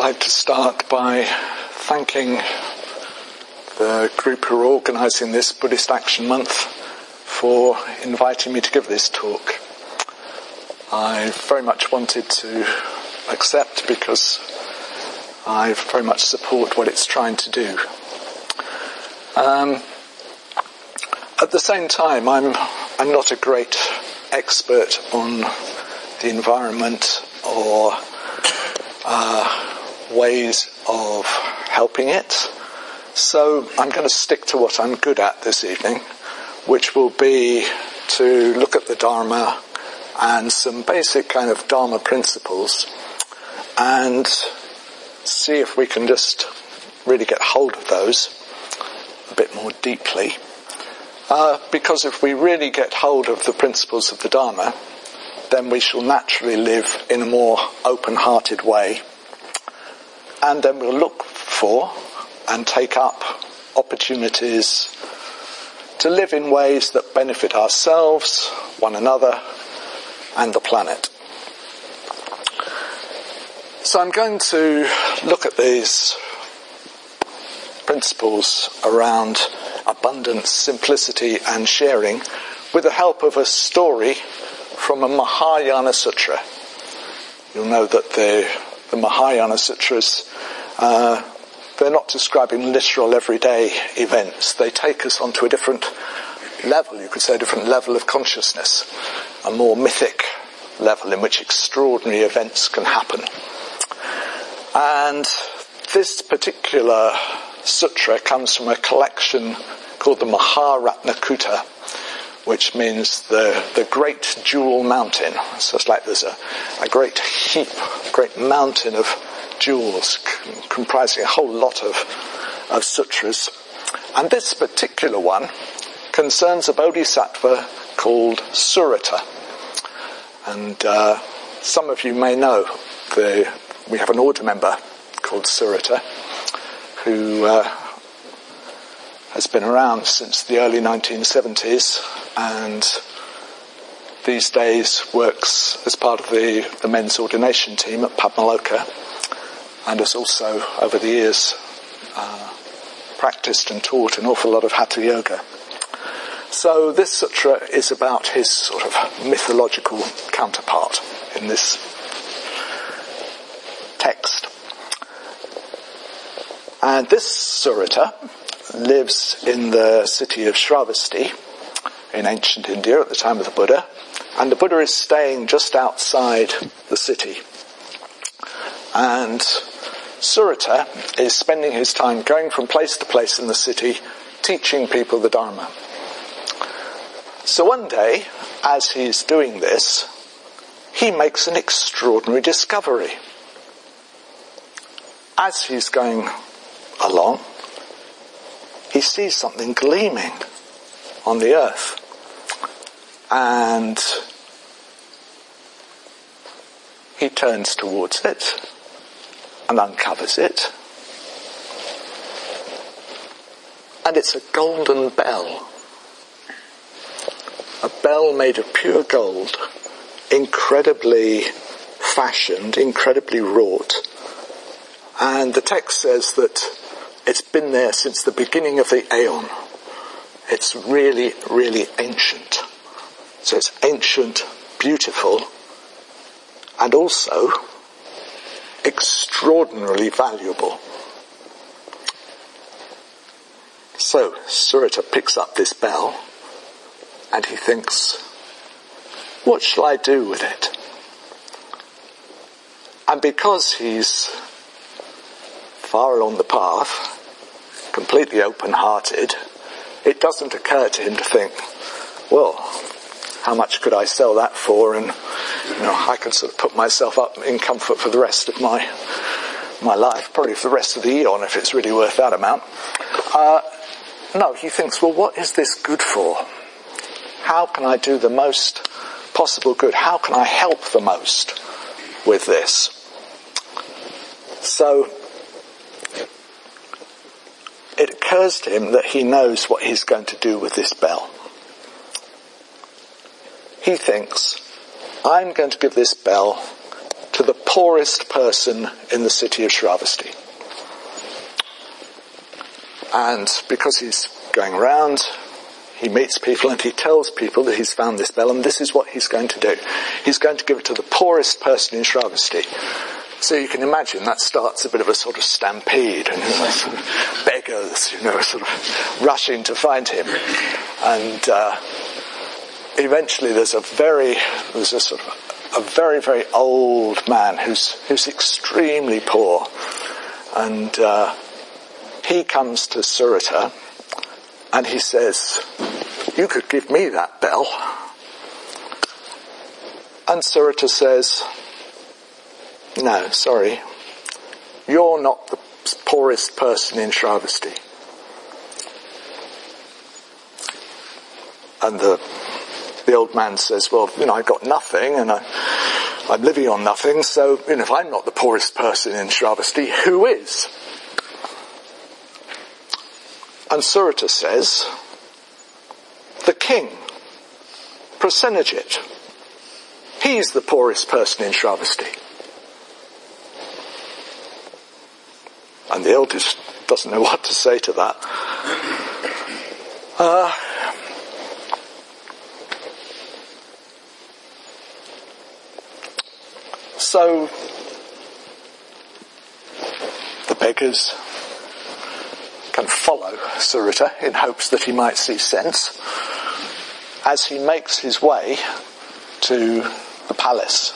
like to start by thanking the group who are organising this Buddhist Action Month for inviting me to give this talk. I very much wanted to accept because I very much support what it's trying to do. At the same time, I'm not a great expert on the environment or ways of helping it. So I'm going to stick to what I'm good at this evening, which will be to look at the Dharma and some basic kind of Dharma principles and see if we can just really get hold of those a bit more deeply. Because if we really get hold of the principles of the Dharma, then we shall naturally live in a more open-hearted way. And then we'll look for and take up opportunities to live in ways that benefit ourselves, one another, and the planet. So I'm going to look at these principles around abundance, simplicity, and sharing with the help of a story from a Mahayana Sutra. You'll know that the Mahayana Sutras, they're not describing literal everyday events. They take us onto a different level, you could say a different level of consciousness, a more mythic level in which extraordinary events can happen. And this particular sutra comes from a collection called the Maharatnakutta, which means the great jewel mountain. So it's like there's a great heap, great mountain of jewels comprising a whole lot of sutras. And this particular one concerns a bodhisattva called Surata. And some of you may know we have an order member called Surata who has been around since the early 1970s and these days works as part of the men's ordination team at Padmaloka and has also over the years practiced and taught an awful lot of Hatha Yoga. So this sutra is about his sort of mythological counterpart in this text. And this Surata lives in the city of Shravasti in ancient India at the time of the Buddha, and the Buddha is staying just outside the city. And Surata is spending his time going from place to place in the city, teaching people the Dharma. So one day, as he's doing this, he makes an extraordinary discovery. As he's going along, he sees something gleaming on the earth. And he turns towards it and uncovers it. And it's a golden bell. A bell made of pure gold, incredibly fashioned, incredibly wrought. And the text says that it's been there since the beginning of the Aeon. It's really, really ancient. So it's ancient, beautiful, and also extraordinarily valuable. So Surata picks up this bell and he thinks, what shall I do with it? And because he's far along the path, completely open-hearted, it doesn't occur to him to think, well, how much could I sell that for? And, I can sort of put myself up in comfort for the rest of my life, probably for the rest of the eon if it's really worth that amount. No, he thinks, well, what is this good for? How can I do the most possible good? How can I help the most with this? So it occurs to him that he knows what he's going to do with this bell. He thinks, I'm going to give this bell to the poorest person in the city of Shravasti. And because he's going around, he meets people and he tells people that he's found this bell, and this is what he's going to do. He's going to give it to the poorest person in Shravasti. So you can imagine that starts a bit of a sort of stampede, and sort of beggars, sort of rushing to find him. And eventually there's a very, very old man who's extremely poor, and he comes to Surata and he says, "You could give me that bell." And Surata says, "No, sorry, you're not the poorest person in Shravasti." And the old man says, "Well, I've got nothing, and I'm living on nothing, so, if I'm not the poorest person in Shravasti, who is?" And Surata says, "The king, Prasenajit. He's the poorest person in Shravasti." And the eldest doesn't know what to say to that. So the beggars can follow Surata in hopes that he might see sense as he makes his way to the palace.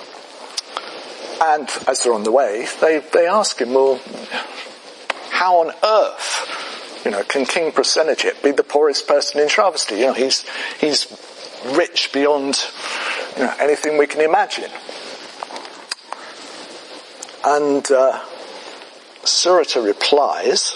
And as they're on the way, they ask him, "Well, how on earth, can King Prasenajit be the poorest person in Shravasti? He's rich beyond, anything we can imagine." And Surata replies,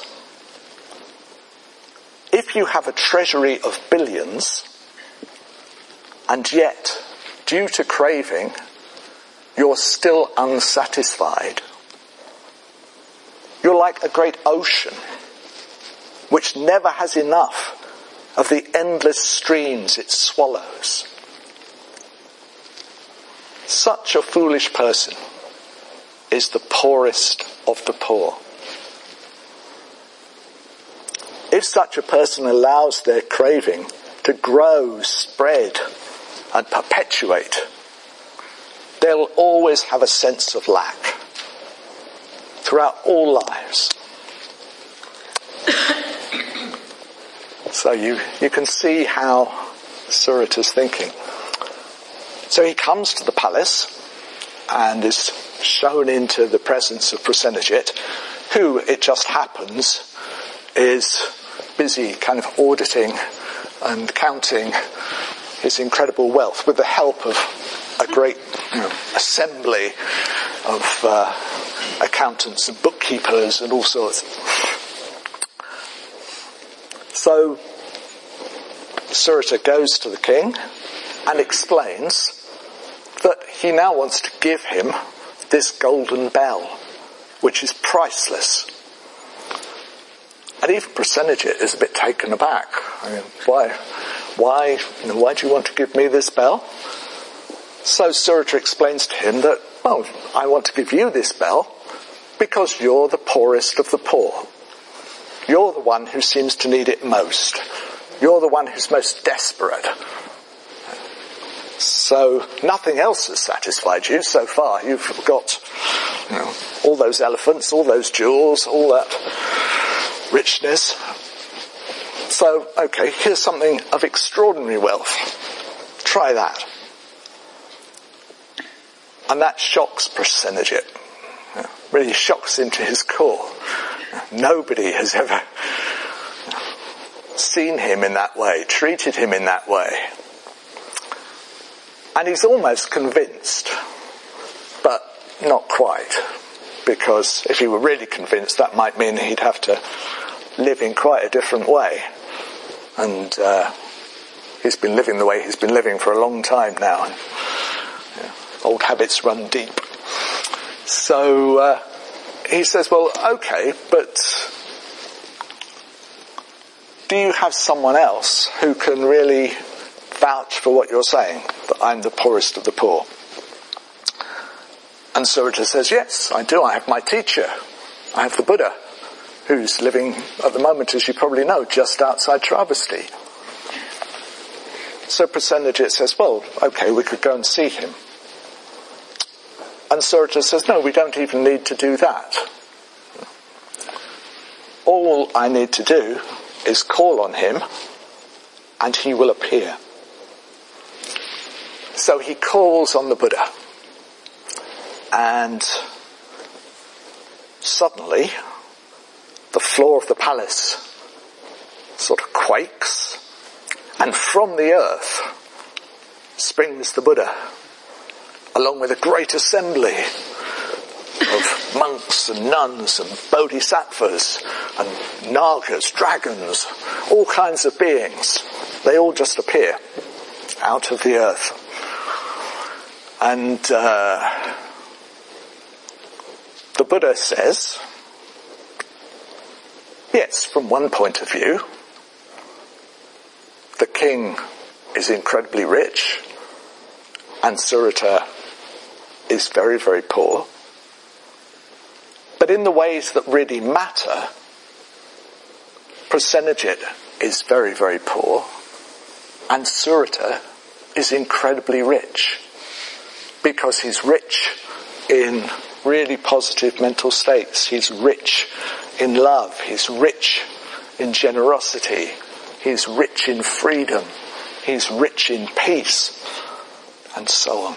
"If you have a treasury of billions, and yet, due to craving, you're still unsatisfied, you're like a great ocean, which never has enough of the endless streams it swallows. Such a foolish person is the poorest of the poor. If such a person allows their craving to grow, spread, and perpetuate, they'll always have a sense of lack throughout all lives." So you can see how Surata's thinking. So he comes to the palace and is shown into the presence of Prasenajit, who, it just happens, is busy kind of auditing and counting his incredible wealth with the help of a great assembly of accountants and bookkeepers and all sorts. So Surata goes to the king and explains that he now wants to give him this golden bell, which is priceless. And even Prasenajit is a bit taken aback. Why do you want to give me this bell? So Surata explains to him that, I want to give you this bell because you're the poorest of the poor. You're the one who seems to need it most. You're the one who's most desperate. So nothing else has satisfied you so far. You've got all those elephants, all those jewels, all that richness. So, okay, here's something of extraordinary wealth. Try that. And that shocks Prasenajit. Really shocks him to his core. Nobody has ever seen him in that way, treated him in that way. And he's almost convinced, but not quite, because if he were really convinced, that might mean he'd have to live in quite a different way. And he's been living the way he's been living for a long time now. And, old habits run deep. So he says, well, okay, but do you have someone else who can really vouch for what you're saying, that I'm the poorest of the poor? And Surita says, yes, I do. I have my teacher. I have the Buddha, who's living at the moment, as you probably know, just outside Shravasti. So Prasenajit says, well, okay, we could go and see him. And Surita says, no, we don't even need to do that. All I need to do is call on him and he will appear. So he calls on the Buddha, and suddenly the floor of the palace sort of quakes, and from the earth springs the Buddha, along with a great assembly of monks and nuns and bodhisattvas and nagas, dragons, all kinds of beings. They all just appear out of the earth. And the Buddha says, yes, from one point of view, the king is incredibly rich and Surita is very, very poor. But in the ways that really matter, Prasenajit is very, very poor and Surita is incredibly rich, because he's rich in really positive mental states. He's rich in love. He's rich in generosity. He's rich in freedom. He's rich in peace, and so on.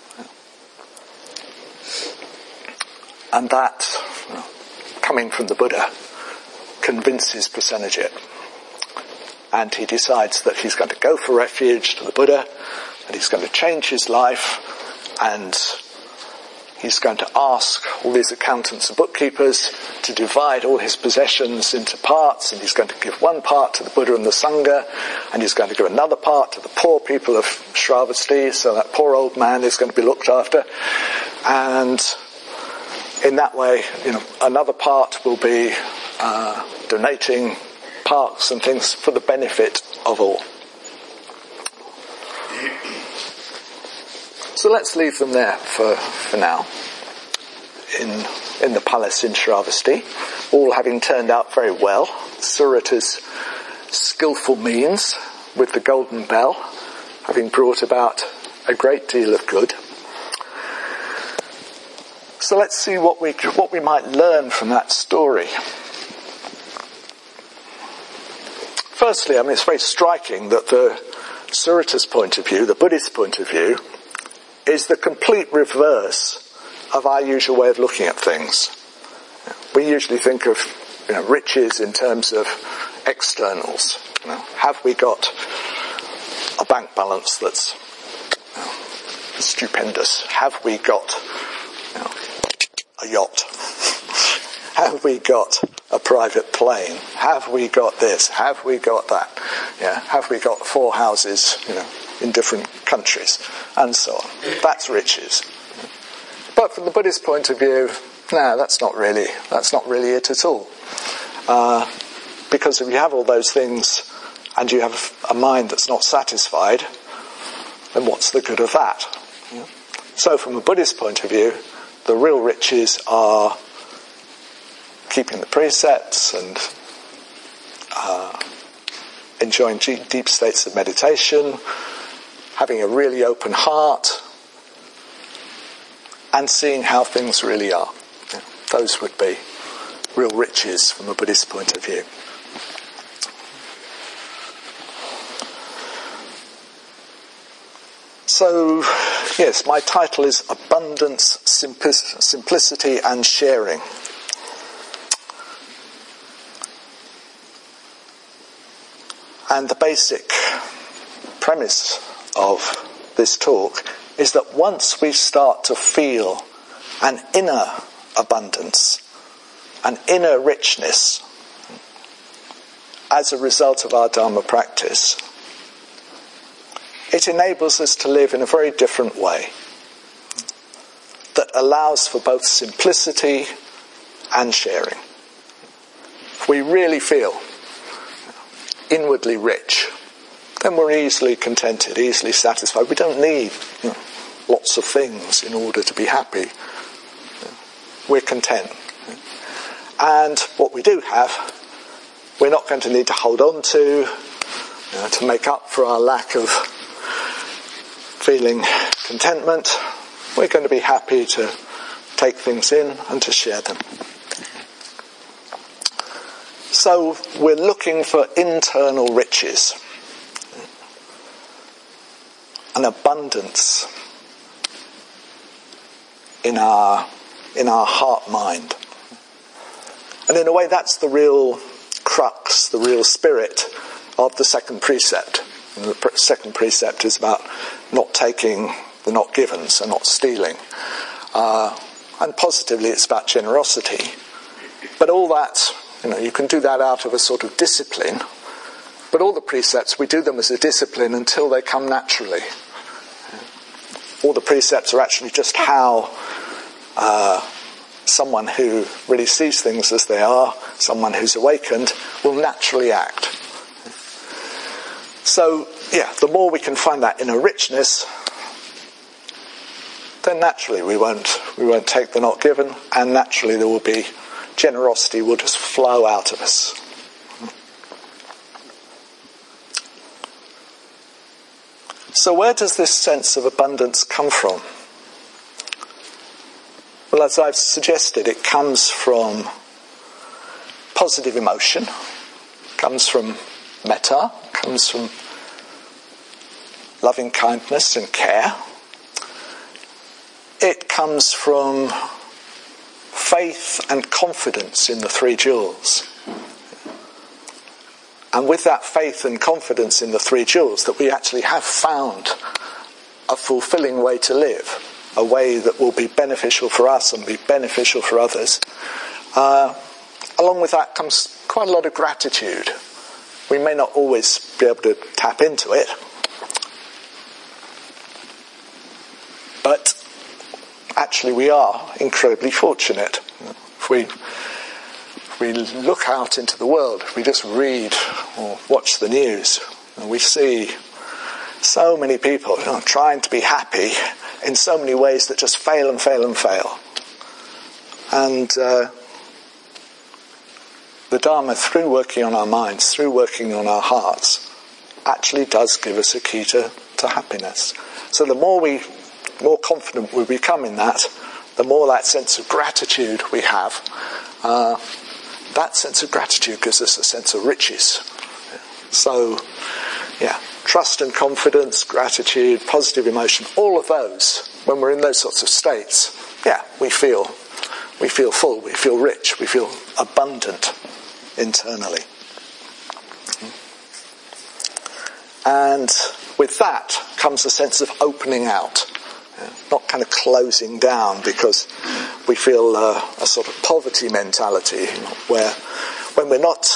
And that, coming from the Buddha, convinces Prasenajit. And he decides that he's going to go for refuge to the Buddha, and he's going to change his life, and he's going to ask all these accountants and bookkeepers to divide all his possessions into parts, and he's going to give one part to the Buddha and the Sangha, and he's going to give another part to the poor people of Shravasti, so that poor old man is going to be looked after. And in that way, another part will be donating parks and things for the benefit of all. So let's leave them there for now, in the palace in Shravasti, all having turned out very well. Surita's skillful means with the golden bell having brought about a great deal of good. So let's see what we might learn from that story. Firstly, it's very striking that the Surita's point of view, the Buddhist point of view, is the complete reverse of our usual way of looking at things. We usually think of riches in terms of externals. Have we got a bank balance that's stupendous? Have we got a yacht? Have we got a private plane? Have we got this? Have we got that? Have we got 4 houses, in different countries, and so on? That's riches. But from the Buddhist point of view, no, that's not really it at all. Because if you have all those things and you have a mind that's not satisfied, then what's the good of that? So from a Buddhist point of view, the real riches are keeping the precepts and enjoying deep states of meditation, having a really open heart, and seeing how things really are. Those would be real riches from a Buddhist point of view. So, yes, my title is Abundance, Simplicity and Sharing. And the basic premise of this talk is that once we start to feel an inner abundance, an inner richness, as a result of our Dharma practice, it enables us to live in a very different way that allows for both simplicity and sharing. If we really feel inwardly rich, then we're easily contented, easily satisfied. We don't need lots of things in order to be happy. we're content. And what we do have, we're not going to need to hold on to make up for our lack of feeling contentment. We're going to be happy to take things in and to share them. So we're looking for internal riches, an abundance in our heart mind. And in a way that's the real crux, the real spirit of the second precept. And the second precept is about not taking the not given, so not stealing. And positively it's about generosity. But all that, you can do that out of a sort of discipline. But all the precepts, we do them as a discipline until they come naturally. All the precepts are actually just how someone who really sees things as they are, someone who's awakened, will naturally act. So, the more we can find that inner richness, then naturally we won't take the not given, and naturally there will be generosity will just flow out of us. So where does this sense of abundance come from? Well, as I've suggested, it comes from positive emotion, comes from metta, comes from loving kindness and care. It comes from faith and confidence in the three jewels. And with that faith and confidence in the three jewels, that we actually have found a fulfilling way to live, a way that will be beneficial for us and be beneficial for others. Along with that comes quite a lot of gratitude. We may not always be able to tap into it, but actually we are incredibly fortunate. If we look out into the world, if we just read or watch the news, and we see so many people trying to be happy in so many ways that just fail and fail and fail. And the Dharma, through working on our minds, through working on our hearts, actually does give us a key to happiness. So the more confident we become in that, the more that sense of gratitude we have. That sense of gratitude gives us a sense of riches. So, trust and confidence, gratitude, positive emotion, all of those, when we're in those sorts of states, we feel full, we feel rich, we feel abundant internally. And with that comes a sense of opening out, not kind of closing down because we feel a sort of poverty mentality where when we're not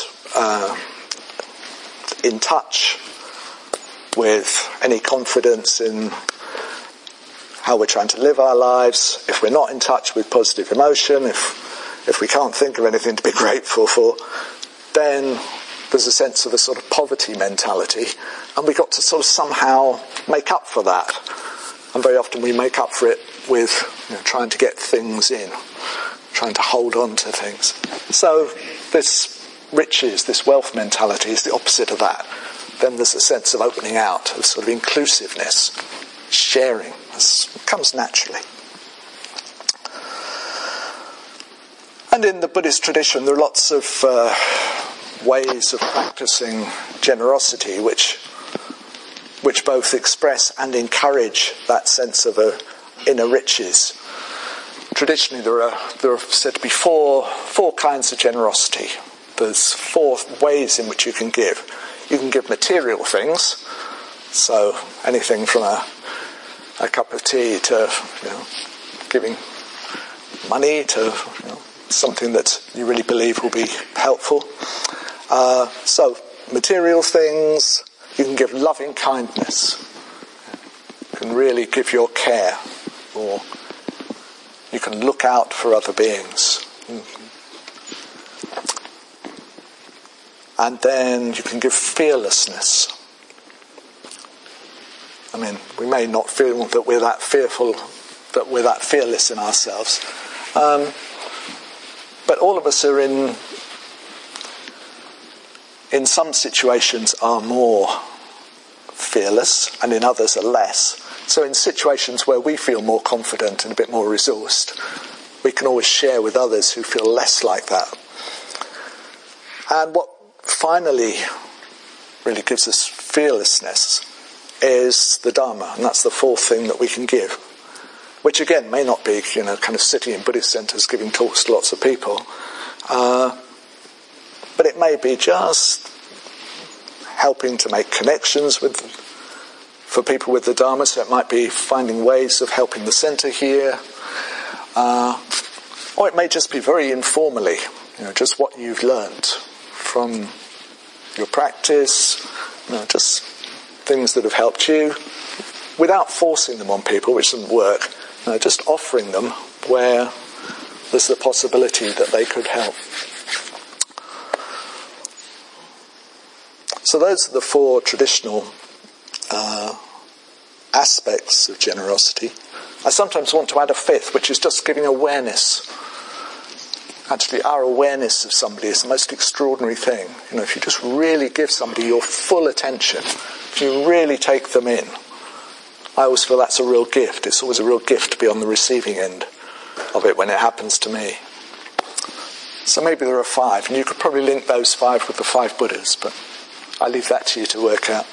in touch with any confidence in how we're trying to live our lives, if we're not in touch with positive emotion, if we can't think of anything to be grateful for, then there's a sense of a sort of poverty mentality, and we've got to sort of somehow make up for that. And very often we make up for it with trying to get things in, trying to hold on to things. So this riches, this wealth mentality is the opposite of that. Then there's a sense of opening out, of sort of inclusiveness, sharing. It comes naturally. And in the Buddhist tradition there are lots of ways of practicing generosity which both express and encourage that sense of inner riches. Traditionally there are said to be four kinds of generosity. There's 4 ways in which you can give. You can give material things, so anything from a cup of tea to giving money to something that you really believe will be helpful. So material things. You can give loving kindness. You can really give your care, or you can look out for other beings. And then you can give fearlessness. I mean, we may not feel that we're that fearful, that we're that fearless in ourselves. all of us are in some situations are more fearless and in others are less. So in situations where we feel more confident and a bit more resourced, we can always share with others who feel less like that. And what finally really gives us fearlessness is the Dharma, and that's the fourth thing that we can give, which again may not be, kind of sitting in Buddhist centres giving talks to lots of people, but it may be just helping to make connections for people with the Dharma. So it might be finding ways of helping the centre here, or it may just be very informally, just what you've learned from your practice, just things that have helped you, without forcing them on people, which doesn't work. Just offering them where there's the possibility that they could help. So those are the four traditional aspects of generosity. I sometimes want to add a fifth, which is just giving awareness. Actually, our awareness of somebody is the most extraordinary thing. If you just really give somebody your full attention, if you really take them in, I always feel that's a real gift. It's always a real gift to be on the receiving end of it when it happens to me. So maybe there are 5, and you could probably link those 5 with the 5 Buddhas, but I leave that to you to work out.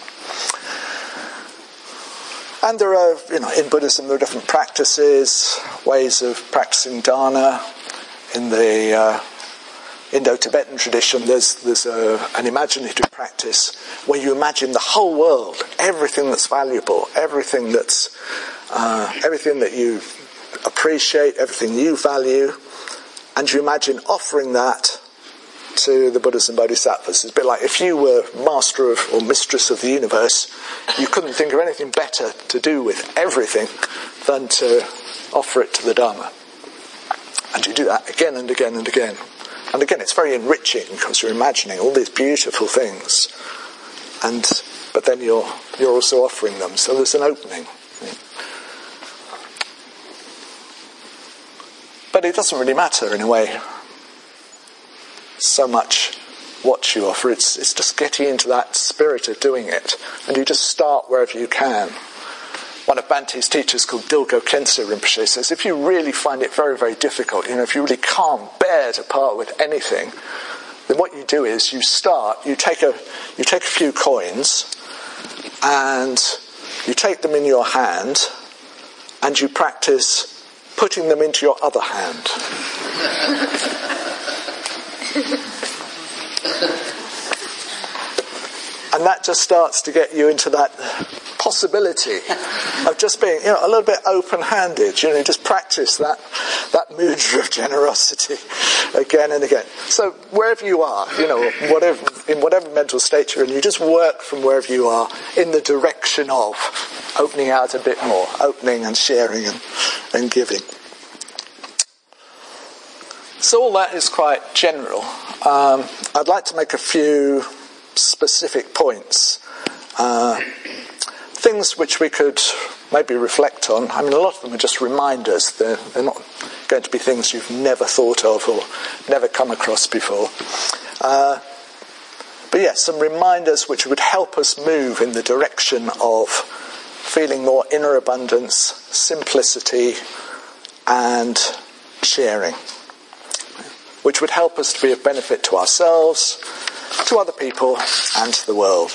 And there are, in Buddhism there are different practices, ways of practicing dana. In the Indo-Tibetan tradition, there's an imaginative practice where you imagine the whole world, everything that's valuable, everything that you appreciate, everything you value, and you imagine offering that to the Buddhas and Bodhisattvas. It's a bit like if you were master of or mistress of the universe, you couldn't think of anything better to do with everything than to offer it to the Dharma. And you do that again and again and again. And again, it's very enriching because you're imagining all these beautiful things, but then you're also offering them. So there's an opening. But it doesn't really matter in a way so much what you offer. It's just getting into that spirit of doing it, and you just start wherever you can. One of Bhante's teachers called Dilgo Khyentse Rinpoche says, if you really find it very, very difficult, if you really can't bear to part with anything, then what you do is you take a few coins and you take them in your hand and you practice putting them into your other hand. And that just starts to get you into that possibility of just being, a little bit open-handed. Just practice that mudra of generosity again and again. So wherever you are, in whatever mental state you're in, you just work from wherever you are in the direction of opening out a bit more, opening and sharing and giving. So all that is quite general. I'd like to make a few specific points. Things which we could maybe reflect on. A lot of them are just reminders. They're not going to be things you've never thought of or never come across before. But yes, some reminders which would help us move in the direction of feeling more inner abundance, simplicity, and sharing, which would help us to be of benefit to ourselves, to other people, and to the world.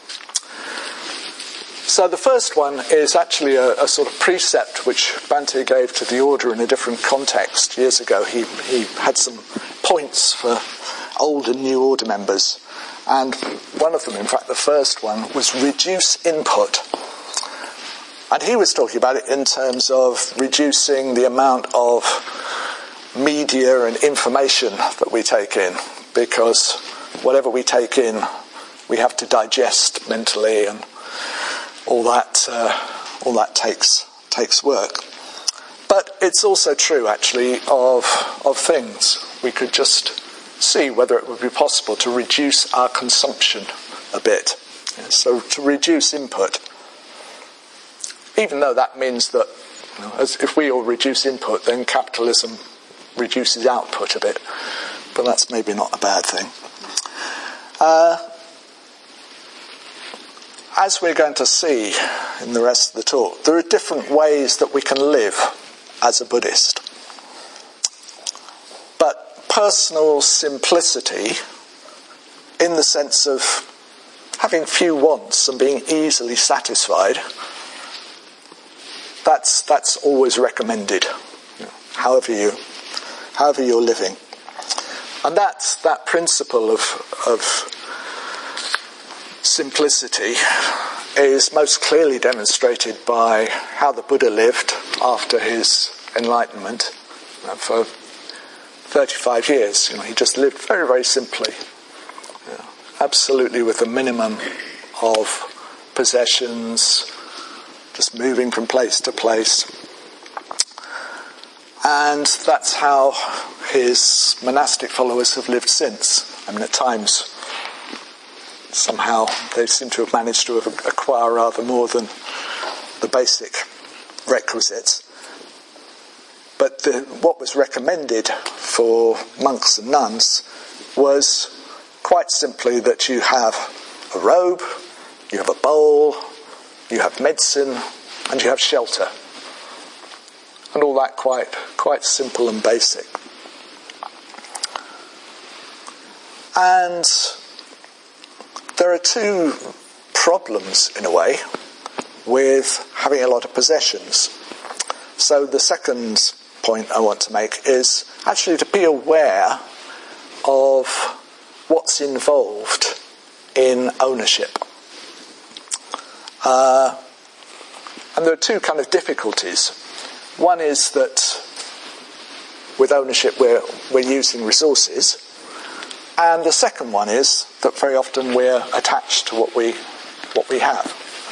So the first one is actually a sort of precept which Bhante gave to the order in a different context years ago. He had some points for old and new order members. And one of them, in fact the first one, was reduce input. And he was talking about it in terms of reducing the amount of media and information that we take in. Because whatever we take in, we have to digest mentally, and all that takes work. But it's also true, actually, of things. We could just see whether it would be possible to reduce our consumption a bit. So to reduce input, even though that means that as if we all reduce input, then capitalism reduces output a bit. but that's maybe not a bad thing. As we're going to see in the rest of the talk, there are different ways that we can live as a Buddhist. But personal simplicity, in the sense of having few wants and being easily satisfied, that's always recommended, however you're living. And that principle of simplicity is most clearly demonstrated by how the Buddha lived after his enlightenment. For 35 years, he just lived very, very simply, absolutely with a minimum of possessions, just moving from place to place. And that's how his monastic followers have lived since. At times, somehow they seem to have managed to acquire rather more than the basic requisites. But what was recommended for monks and nuns was quite simply that you have a robe, you have a bowl, you have medicine, and you have shelter. And all that quite simple and basic. And there are two problems, in a way, with having a lot of possessions. So the second point I want to make is actually to be aware of what's involved in ownership. And there are two kind of difficulties. One is that with ownership we're using resources, and the second one is that very often we're attached to what we have.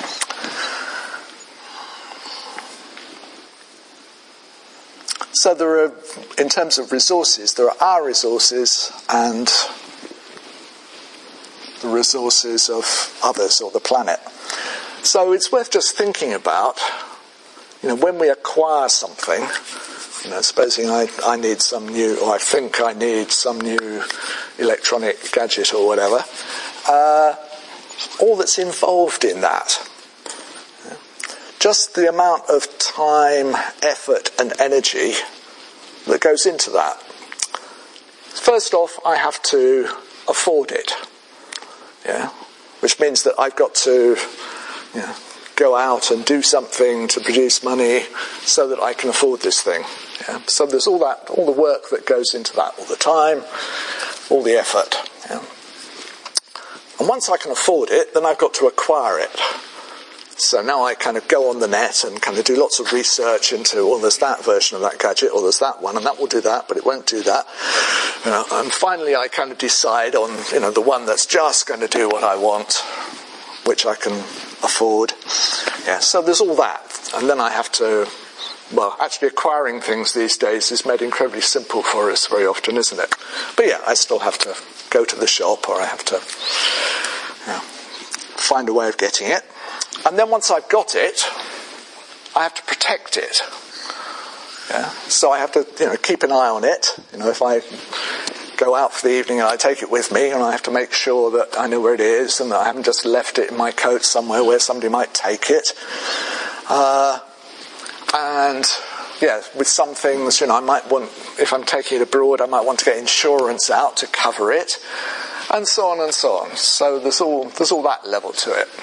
So there are, in terms of resources, there are our resources and the resources of others or the planet. So it's worth just thinking about, when we acquire something, supposing I need some new, or I think I need some new electronic gadget or whatever, all that's involved in that. Just the amount of time, effort and energy that goes into that. First off, I have to afford it. Which means that I've got to go out and do something to produce money so that I can afford this thing. So there's all the work that goes into that, all the time, all the effort. And once I can afford it, then I've got to acquire it. So now I kind of go on the net and kind of do lots of research into, there's that version of that gadget, or there's that one, and that will do that, but it won't do that. And finally I kind of decide on, the one that's just going to do what I want, which I can afford. So there's all that. And then I have to, actually acquiring things these days is made incredibly simple for us very often, isn't it? But I still have to go to the shop, or I have to find a way of getting it. And then once I've got it, I have to protect it. So I have to, keep an eye on it. If I go out for the evening and I take it with me, and I have to make sure that I know where it is and that I haven't just left it in my coat somewhere where somebody might take it. And with some things, I might want, if I'm taking it abroad, I might want to get insurance out to cover it, and so on and so on. So there's all that level to it.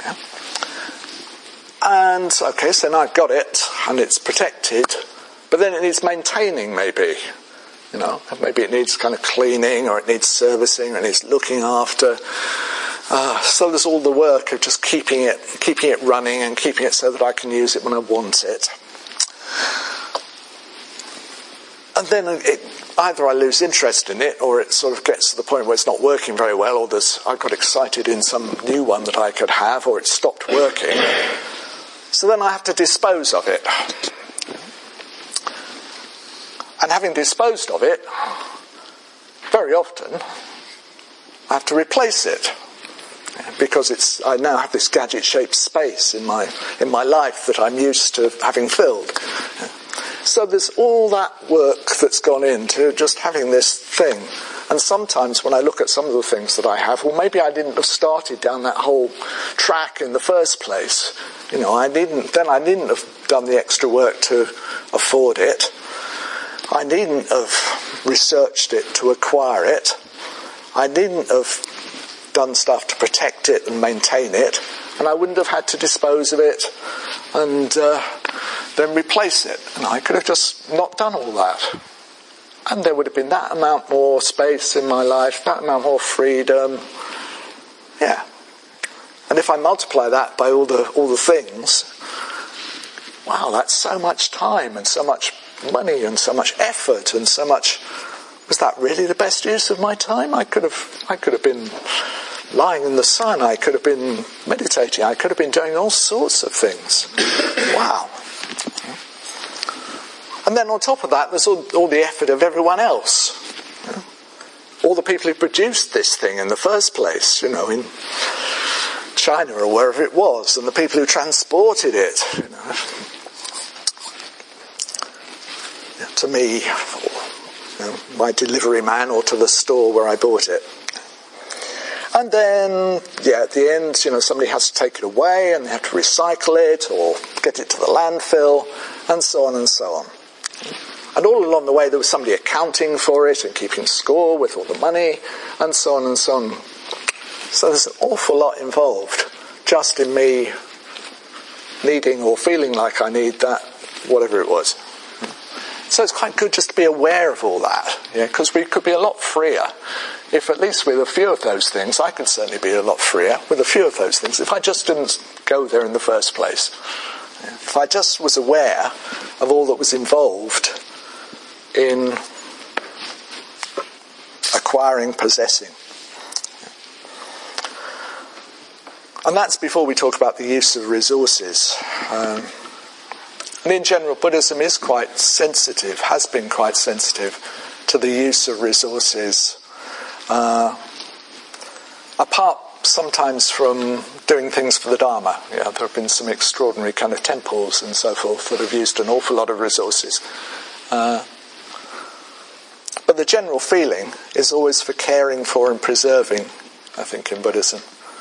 And so now I've got it and it's protected, but then it needs maintaining maybe. Maybe it needs kind of cleaning, or it needs servicing, or it needs looking after. So there's all the work of just keeping it running and keeping it so that I can use it when I want it. And then either I lose interest in it, or it sort of gets to the point where it's not working very well, or I got excited in some new one that I could have, or it stopped working. So then I have to dispose of it. And having disposed of it, very often I have to replace it, because I now have this gadget-shaped space in my life that I'm used to having filled. So there's all that work that's gone into just having this thing And sometimes when I look at some of the things that I have, well, maybe I didn't have started down that whole track in the first place. I didn't have done the extra work to afford it. I needn't have researched it to acquire it. I needn't have done stuff to protect it and maintain it. And I wouldn't have had to dispose of it and then replace it. And I could have just not done all that. And there would have been that amount more space in my life, that amount more freedom. Yeah. And if I multiply that by all the things, wow, that's so much time and so much money and so much effort and so much. Was that really the best use of my time? I could have been lying in the sun. I could have been meditating. I could have been doing all sorts of things. Wow. And then on top of that, there's all the effort of everyone else. All the people who produced this thing in the first place, in China or wherever it was, and the people who transported it, to me, my delivery man, or to the store where I bought it. And then, at the end, somebody has to take it away, and they have to recycle it, or get it to the landfill, and so on and so on. And all along the way there was somebody accounting for it and keeping score with all the money and so on and so on. So there's an awful lot involved just in me needing or feeling like I need that, whatever it was. So it's quite good just to be aware of all that, because we could be a lot freer if at least with a few of those things. I could certainly be a lot freer with a few of those things if I just didn't go there in the first place. If I just was aware of all that was involved in acquiring, possessing. And that's before we talk about the use of resources. And in general, Buddhism is quite sensitive, has been quite sensitive to the use of resources. Apart sometimes from doing things for the Dharma. There have been some extraordinary kind of temples and so forth that have used an awful lot of resources. But the general feeling is always for caring for and preserving, I think, in Buddhism.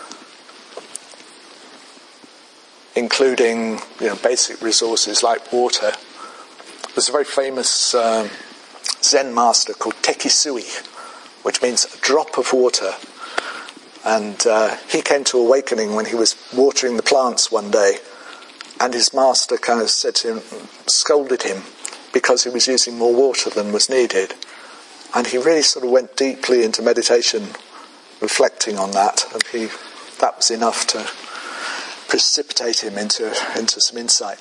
Including, basic resources like water. There's a very famous Zen master called Tekisui, which means a drop of water. And he came to awakening when he was watering the plants one day, and his master kind of said to him, scolded him because he was using more water than was needed. And he really sort of went deeply into meditation, reflecting on that, and that was enough to precipitate him into some insight.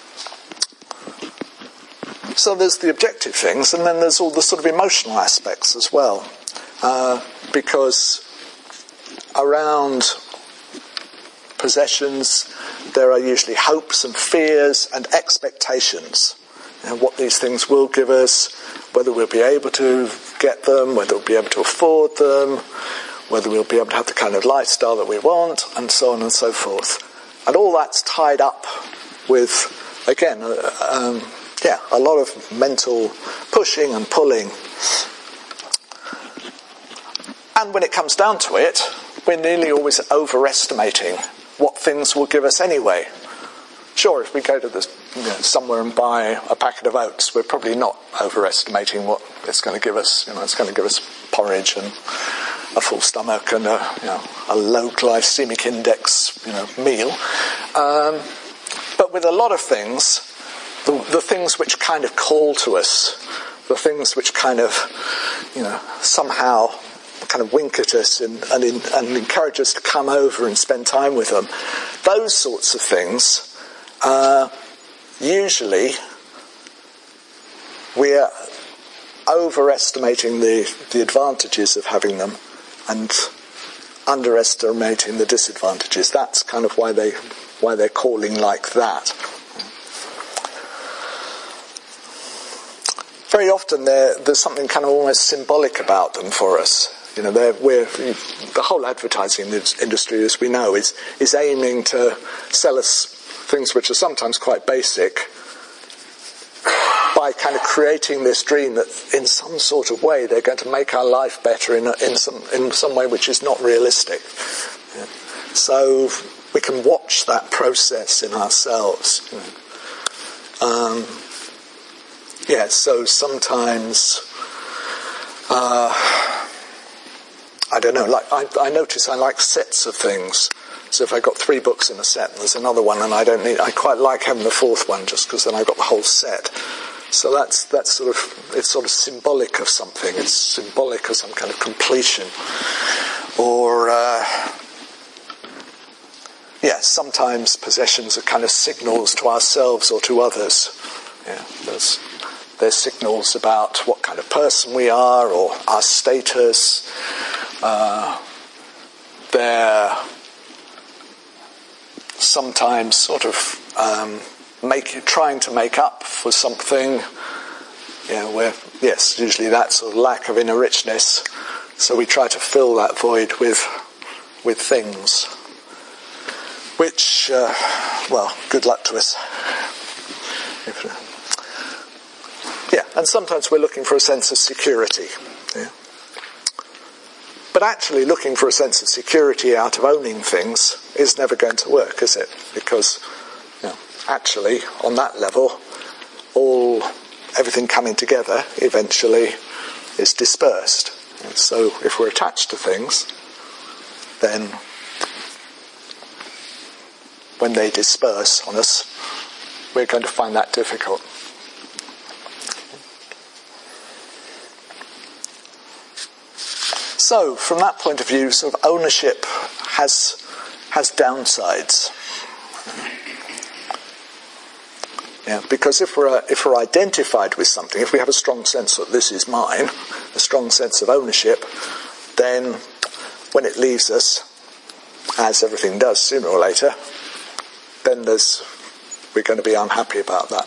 So there's the objective things, and then there's all the sort of emotional aspects as well, because around possessions there are usually hopes and fears and expectations, and what these things will give us, whether we'll be able to get them, whether we'll be able to afford them, whether we'll be able to have the kind of lifestyle that we want, and so on and so forth. And all that's tied up with, again, a lot of mental pushing and pulling. And when it comes down to it, we're nearly always overestimating what things will give us anyway. Sure, if we go to somewhere and buy a packet of oats, we're probably not overestimating what it's going to give us. It's going to give us porridge and a full stomach and a low glycemic index, meal. But with a lot of things, the things which kind of call to us, the things which kind of, somehow kind of wink at us and encourage us to come over and spend time with them, those sorts of things, usually we're overestimating the advantages of having them and underestimating the disadvantages. That's kind of why they're calling like that. Very often there's something kind of almost symbolic about them for us. The whole advertising industry, as we know, is aiming to sell us things which are sometimes quite basic by kind of creating this dream that in some sort of way they're going to make our life better in some way which is not realistic. Yeah. So we can watch that process in ourselves. So sometimes, I don't know, like I notice I like sets of things. So if I got 3 books in a set and there's another one and I quite like having the 4th one just because then I got the whole set. So that's sort of symbolic of something. It's symbolic of some kind of completion. Or, sometimes possessions are kind of signals to ourselves or to others. Yeah, there's signals about what kind of person we are or our status. They're sometimes sort of trying to make up for something. Usually that sort of lack of inner richness. So we try to fill that void with things. Which, good luck to us. And sometimes we're looking for a sense of security. Yeah. But actually looking for a sense of security out of owning things is never going to work, is it? Because, actually, on that level, everything coming together eventually is dispersed. And so if we're attached to things, then when they disperse on us, we're going to find that difficult. So, from that point of view, sort of ownership has downsides. Because if we're identified with something, if we have a strong sense that this is mine, a strong sense of ownership, then when it leaves us, as everything does sooner or later, then we're going to be unhappy about that.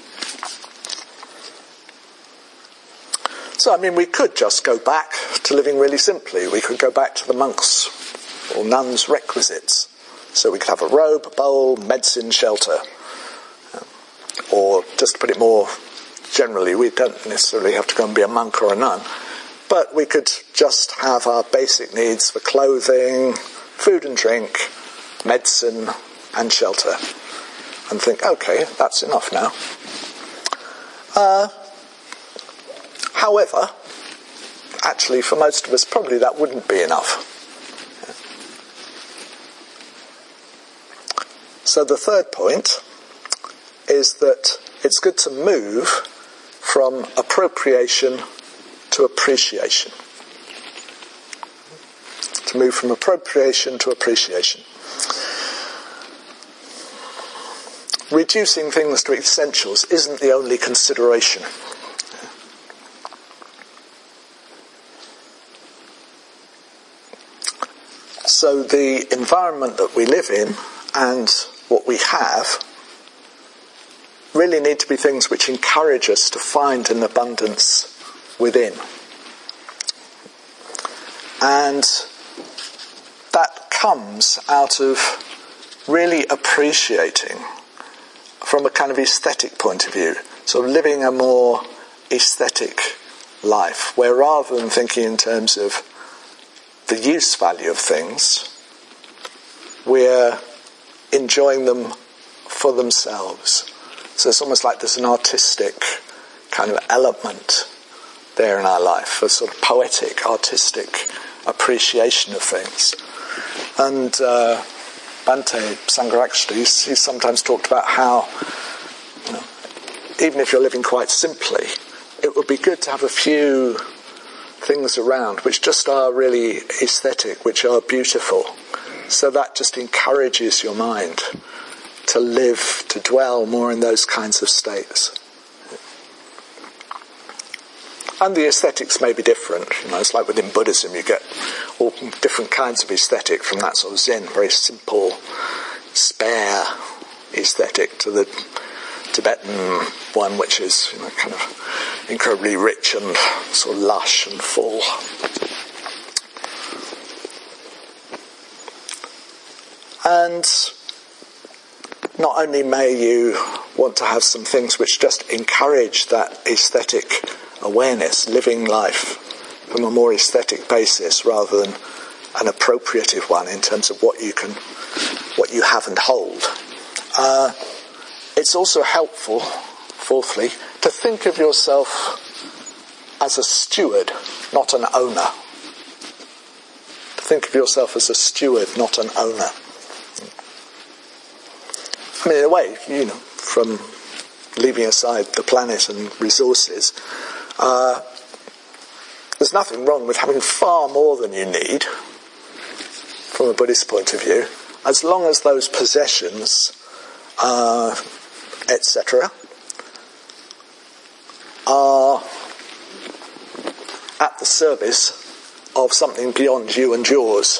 So, we could just go back to living really simply. We could go back to the monks' or nuns' requisites. So we could have a robe, a bowl, medicine, shelter. Or, just to put it more generally, we don't necessarily have to go and be a monk or a nun. But we could just have our basic needs for clothing, food and drink, medicine, and shelter. And think, okay, that's enough now. However, actually for most of us probably that wouldn't be enough. So the third point is that it's good to move from appropriation to appreciation. To move from appropriation to appreciation. Reducing things to essentials isn't the only consideration. So the environment that we live in and what we have really need to be things which encourage us to find an abundance within. And that comes out of really appreciating from a kind of aesthetic point of view, sort of living a more aesthetic life, where rather than thinking in terms of the use value of things, we're enjoying them for themselves. So it's almost like there's an artistic kind of element there in our life, a sort of poetic, artistic appreciation of things. And Bhante Sangharakshita, he sometimes talked about how, even if you're living quite simply, it would be good to have a few things around which just are really aesthetic, which are beautiful. So that just encourages your mind to live, to dwell more in those kinds of states. And the aesthetics may be different. It's like within Buddhism you get all different kinds of aesthetic, from that sort of Zen, very simple, spare aesthetic, to the Tibetan one, which is kind of incredibly rich and sort of lush and full. And not only may you want to have some things which just encourage that aesthetic awareness, living life from a more aesthetic basis rather than an appropriative one in terms of what you have and hold. It's also helpful, fourthly, to think of yourself as a steward, not an owner. To think of yourself as a steward, not an owner. I mean, in a way, from leaving aside the planet and resources, there's nothing wrong with having far more than you need, from a Buddhist point of view, as long as those possessions, etc., are at the service of something beyond you and yours.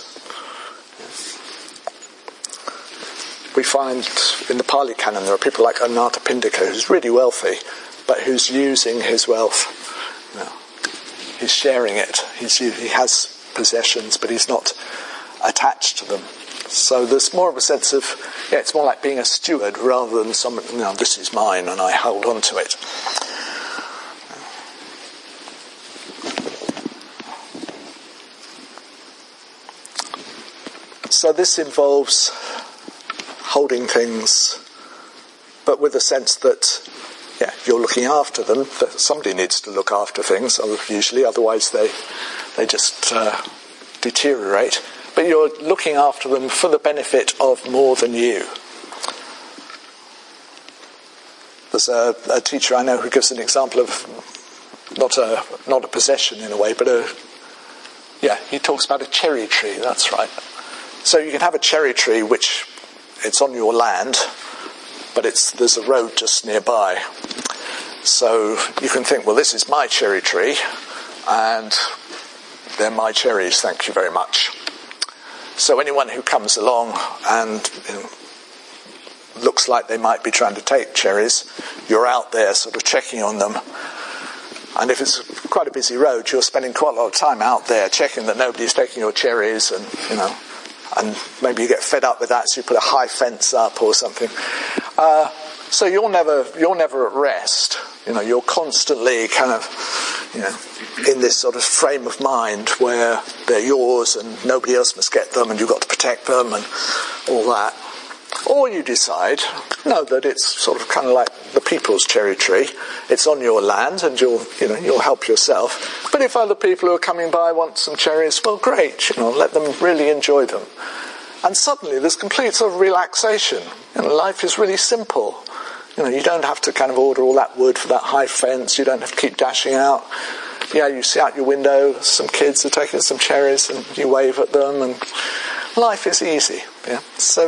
We find in the Pali Canon there are people like Anathapindika, who's really wealthy, but who's using his wealth. He's sharing it. He has possessions, but he's not attached to them. So there's more of a sense of, it's more like being a steward rather than someone, this is mine and I hold on to it. So this involves holding things, but with a sense that, you're looking after them, that somebody needs to look after things, usually, otherwise they just deteriorate. But you're looking after them for the benefit of more than you. There's a teacher I know who gives an example of not a possession in a way, but he talks about a cherry tree, that's right. So you can have a cherry tree which it's on your land, but there's a road just nearby. So you can think, well, this is my cherry tree, and they're my cherries, thank you very much. So anyone who comes along and looks like they might be trying to take cherries, you're out there sort of checking on them. And if it's quite a busy road, you're spending quite a lot of time out there checking that nobody's taking your cherries, and and maybe you get fed up with that, so you put a high fence up or something. So you're never at rest. You're constantly kind of, in this sort of frame of mind where they're yours and nobody else must get them and you've got to protect them and all that. Or you decide, that it's sort of kind of like the people's cherry tree. It's on your land and you'll help yourself. But if other people who are coming by want some cherries, well, great, let them really enjoy them. And suddenly there's complete sort of relaxation. Life is really simple. You don't have to kind of order all that wood for that high fence. You don't have to keep dashing out. You see out your window, some kids are taking some cherries and you wave at them, and life is easy. So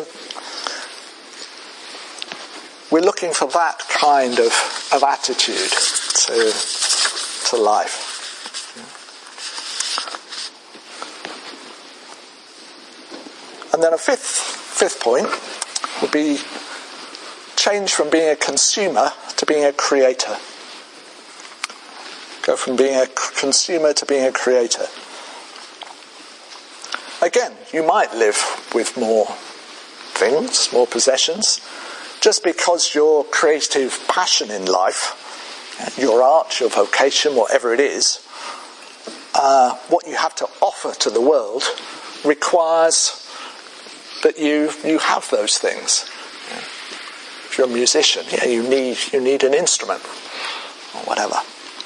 we're looking for that kind of attitude to life. And then a fifth point would be change from being a consumer to being a creator. Go from being a consumer to being a creator. Again, you might live with more things, more possessions, just because your creative passion in life, your art, your vocation, whatever it is, what you have to offer to the world requires that you have those things. If you're a musician, you need an instrument or whatever.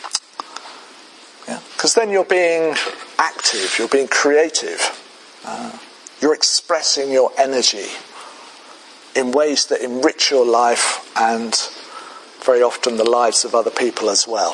Because then you're being active, you're being creative, you're expressing your energy in ways that enrich your life and very often the lives of other people as well.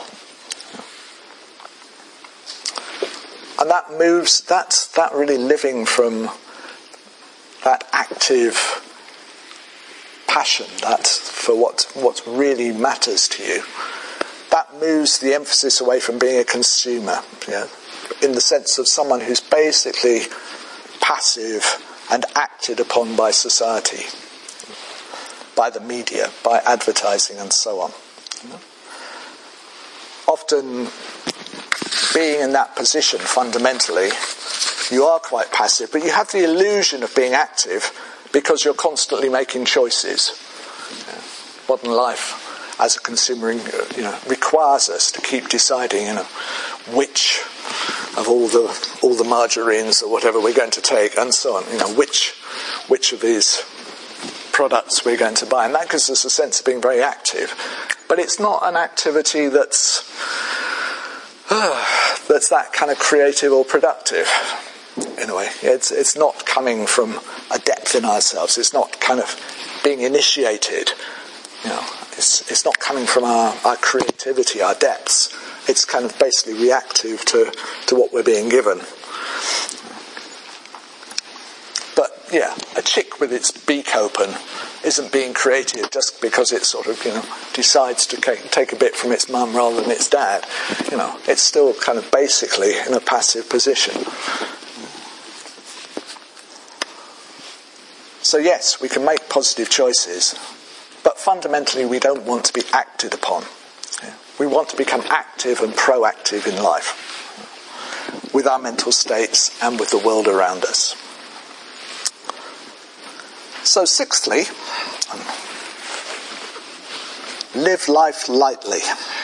And that moves, that really living from that active passion, that for what really matters to you, that moves the emphasis away from being a consumer, in the sense of someone who's basically passive and acted upon by society, by the media, by advertising and so on. Often being in that position fundamentally, you are quite passive, but you have the illusion of being active because you're constantly making choices. modern life as a consumer, requires us to keep deciding, which of all the margarines or whatever we're going to take, and so on. Which of these products we're going to buy, and that gives us a sense of being very active. But it's not an activity that's that kind of creative or productive. In a way, it's not coming from a depth in ourselves. It's not kind of being initiated. It's not coming from our creativity, our depths. It's kind of basically reactive to what we're being given. But yeah, a chick with its beak open isn't being creative just because it sort of, decides to take a bit from its mum rather than its dad. It's still kind of basically in a passive position. So yes, we can make positive choices, but fundamentally we don't want to be acted upon. We want to become active and proactive in life, with our mental states and with the world around us. So sixthly, live life lightly.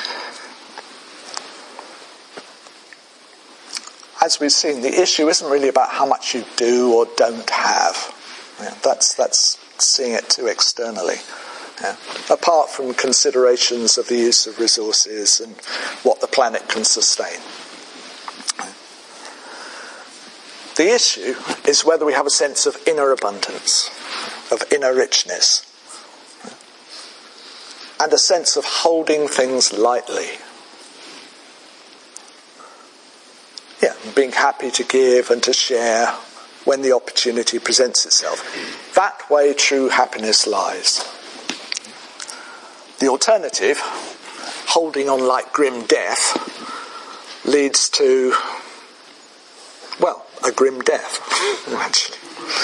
As we've seen, the issue isn't really about how much you do or don't have. That's seeing it too externally. Apart from considerations of the use of resources and what the planet can sustain. The issue is whether we have a sense of inner abundance, of inner richness, and a sense of holding things lightly. Being happy to give and to share when the opportunity presents itself. That way true happiness lies. The alternative, holding on like grim death, leads to, a grim death, actually.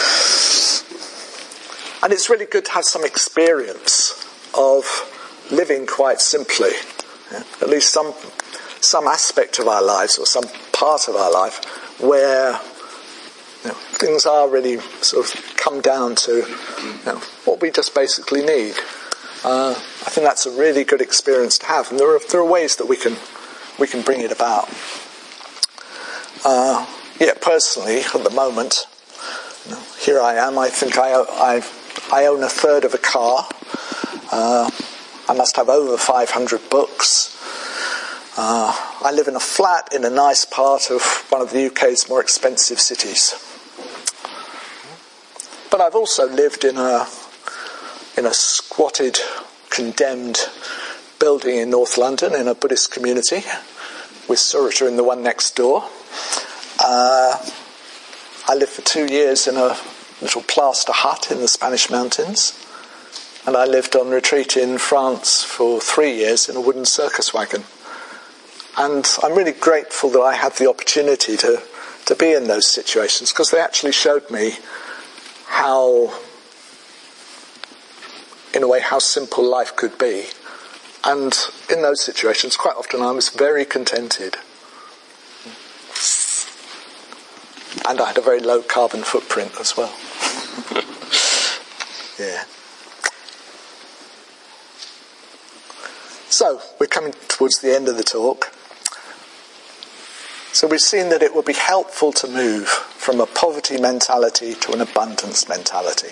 And it's really good to have some experience of living quite simply, at least some aspect of our lives or some part of our life where things are really sort of come down to what we just basically need. I think that's a really good experience to have, and there are ways that we can bring it about. Personally, at the moment, here I am. I think I own a third of a car. I must have over 500 books. I live in a flat in a nice part of one of the UK's more expensive cities. But I've also lived in a squatted, condemned building in North London in a Buddhist community, with Suruta in the one next door. I lived for 2 years in a little plaster hut in the Spanish mountains, and I lived on retreat in France for 3 years in a wooden circus wagon. And I'm really grateful that I had the opportunity to be in those situations, because they actually showed me how simple life could be. And in those situations, quite often I was very contented. And I had a very low carbon footprint as well. Yeah. So, we're coming towards the end of the talk. So we've seen that it will be helpful to move from a poverty mentality to an abundance mentality.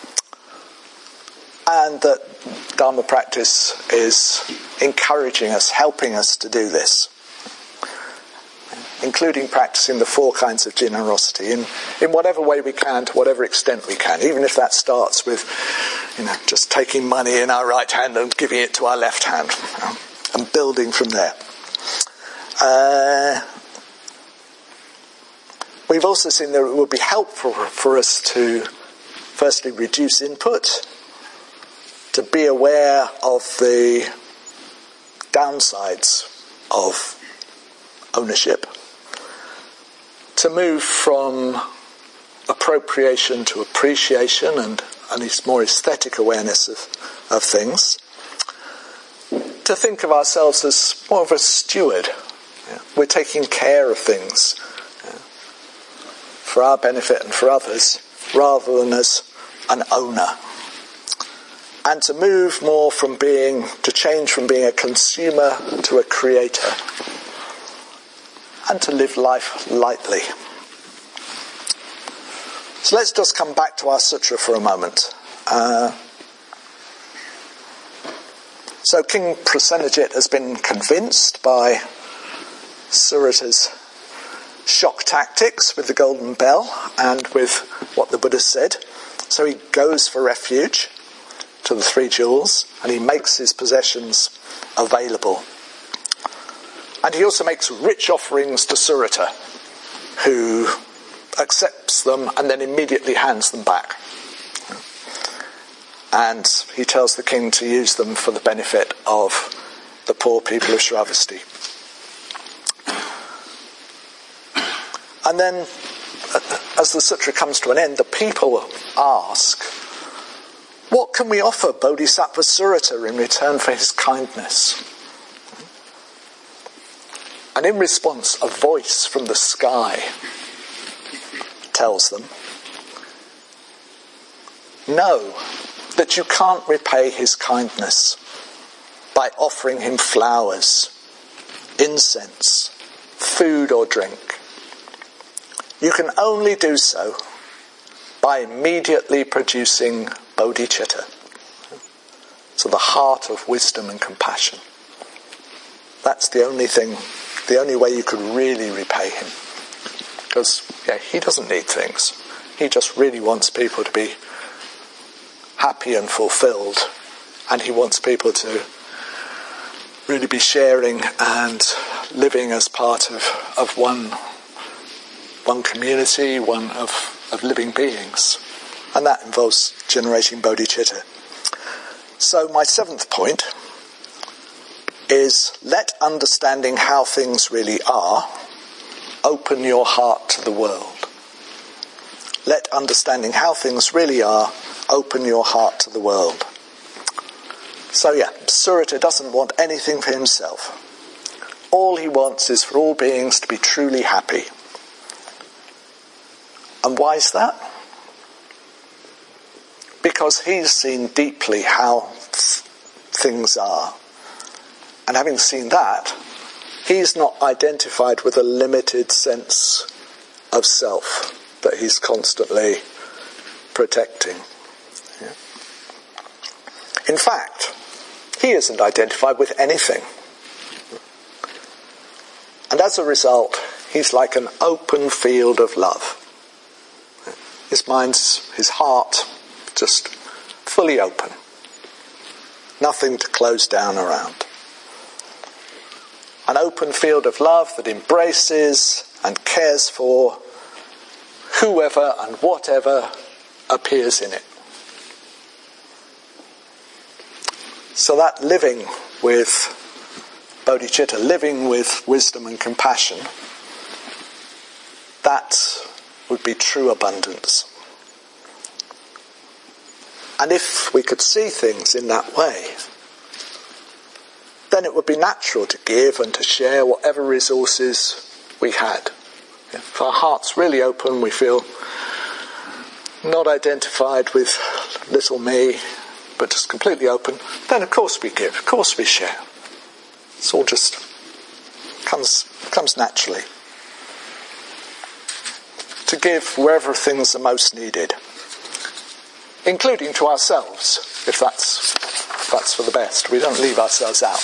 And that Dharma practice is encouraging us, helping us to do this, including practicing the 4 kinds of generosity in whatever way we can, to whatever extent we can, even if that starts with, just taking money in our right hand and giving it to our left hand, and building from there. We've also seen that it would be helpful for us to firstly reduce input, to be aware of the downsides of ownership, to move from appropriation to appreciation and at least more aesthetic awareness of things, to think of ourselves as more of a steward. We're taking care of things for our benefit and for others, rather than as an owner. and to move more to change from being a consumer to a creator, and to live life lightly. So let's just come back to our sutra for a moment. So King Prasenajit has been convinced by Surata's shock tactics with the golden bell and with what the Buddha said. So he goes for refuge to the 3 jewels, and he makes his possessions available. And he also makes rich offerings to Surata, who accepts them and then immediately hands them back. And he tells the king to use them for the benefit of the poor people of Shravasti. And then, as the sutra comes to an end, the people ask, what can we offer Bodhisattva Surata in return for his kindness? And in response, a voice from the sky tells them, know that you can't repay his kindness by offering him flowers, incense, food or drink. You can only do so by immediately producing bodhicitta, so the heart of wisdom and compassion. That's the only way you could really repay him. Because, he doesn't need things. He just really wants people to be happy and fulfilled, and he wants people to really be sharing and living as part of one community, one of living beings. And that involves generating bodhicitta. So my 7th point is, let understanding how things really are open your heart to the world. Let understanding how things really are open your heart to the world. So Surata doesn't want anything for himself. All he wants is for all beings to be truly happy. And why is that? Because he's seen deeply how things are. And having seen that, he's not identified with a limited sense of self that he's constantly protecting. In fact, he isn't identified with anything. And as a result, he's like an open field of love. His heart, just fully open. Nothing to close down around. An open field of love that embraces and cares for whoever and whatever appears in it. So that living with bodhicitta, living with wisdom and compassion, that would be true abundance. And if we could see things in that way, then it would be natural to give and to share whatever resources we had. If our heart's really open, we feel not identified with little me, but just completely open, then of course we give, of course we share. It's all just comes naturally. To give wherever things are most needed, including to ourselves, if that's for the best. We don't leave ourselves out.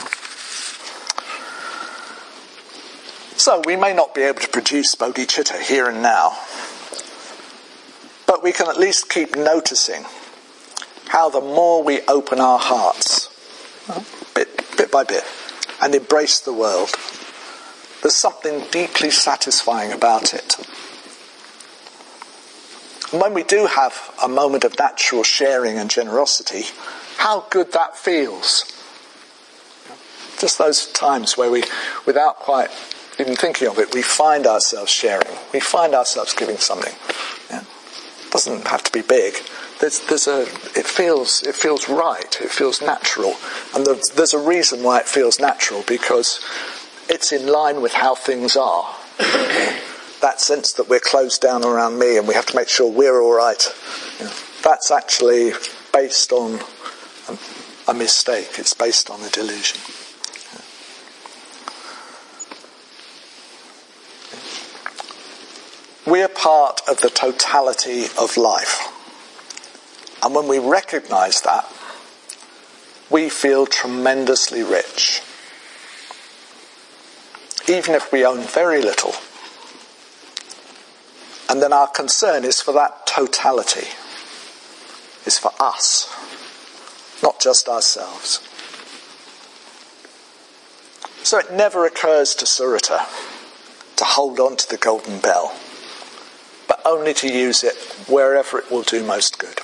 So we may not be able to produce bodhicitta here and now, but we can at least keep noticing how the more we open our hearts, bit by bit, and embrace the world, there's something deeply satisfying about it. And when we do have a moment of natural sharing and generosity, how good that feels. Just those times where we, without quite even thinking of it, we find ourselves sharing. We find ourselves giving something. It doesn't have to be big. It feels right. It feels natural. And there's a reason why it feels natural, because it's in line with how things are. That sense that we're closed down around me and we have to make sure we're all right, that's actually based on a mistake. It's based on a delusion. We are part of the totality of life. And when we recognize that, we feel tremendously rich. Even if we own very little. And then our concern is for that totality. Is for us. Not just ourselves. So it never occurs to Suruta to hold on to the golden bell, but only to use it wherever it will do most good.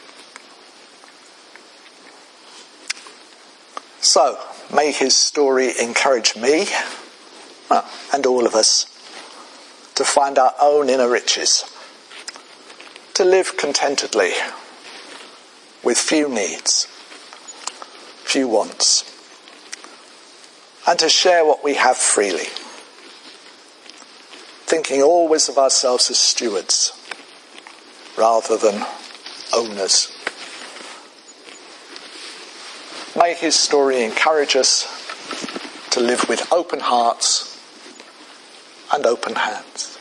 So, may his story encourage me, and all of us, to find our own inner riches, to live contentedly, with few needs, few wants, and to share what we have freely, thinking always of ourselves as stewards, rather than owners. May his story encourage us to live with open hearts and open hands.